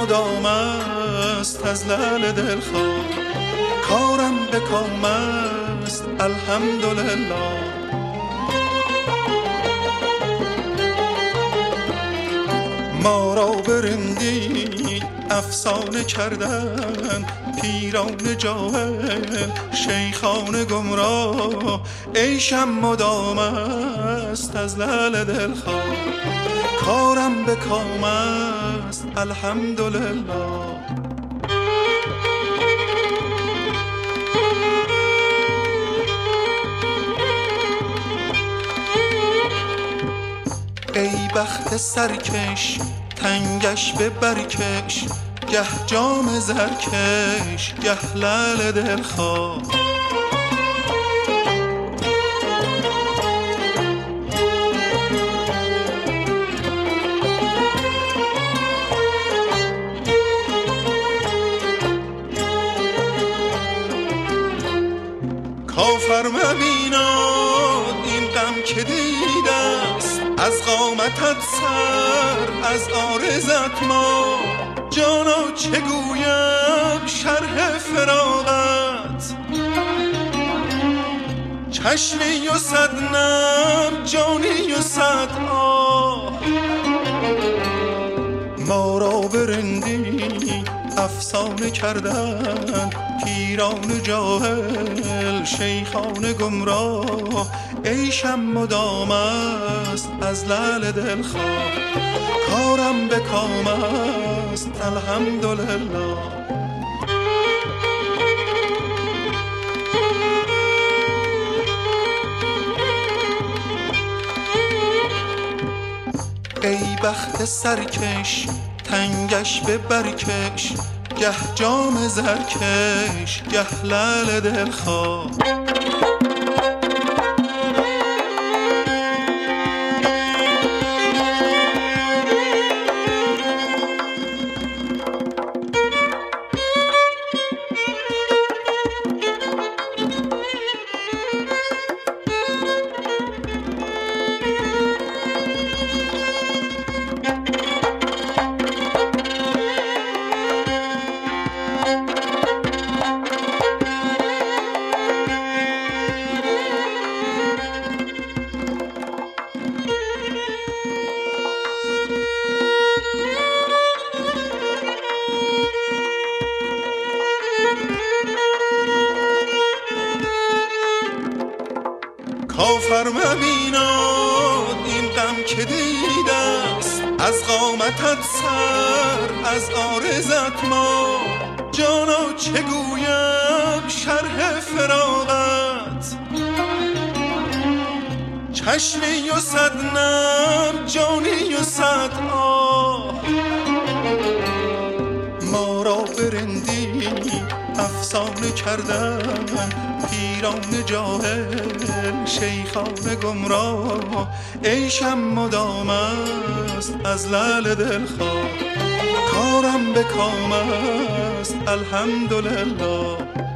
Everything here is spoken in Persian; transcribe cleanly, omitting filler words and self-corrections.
مدام است از لعل دلخواه، کارم به کام است الحمدلله. ما را به رندی افسانه کردن پیران جاهل شیخان گمراه، عیشم مدام است از لعل دلخواه، کارم به کام است الحمدلله. ای بخت سرکش تنگش به برکش، گه جام زرکش گه لعل دلخواه. کافر مبیناد این غم که دیده است، از قامتت سر از عارضت ما. جانا چه گویم شرح فراقت، چشمی و صد نم جانی و صد آه. ما را به رندی افسانه کردن پیران جاهل شیخان گمراه، عیشم مدام است از لعل دلخواه، کارم به کام است الحمدلله. ای بخت سرکش تنگش به برکش، گه جام زرکش گه لعل دلخواه. کافر مبیناد این غم که دیده است، از قامتت سر از عارضت ما. جانا چه گویم شرح فراقت، چشمی و صد نم جانی و صد آه. ما را به رندی افسانه کردن پیران جاهل شیخان گمراه، عیشم مدام است از لعل دلخواه، کارم به کام است الحمدلله.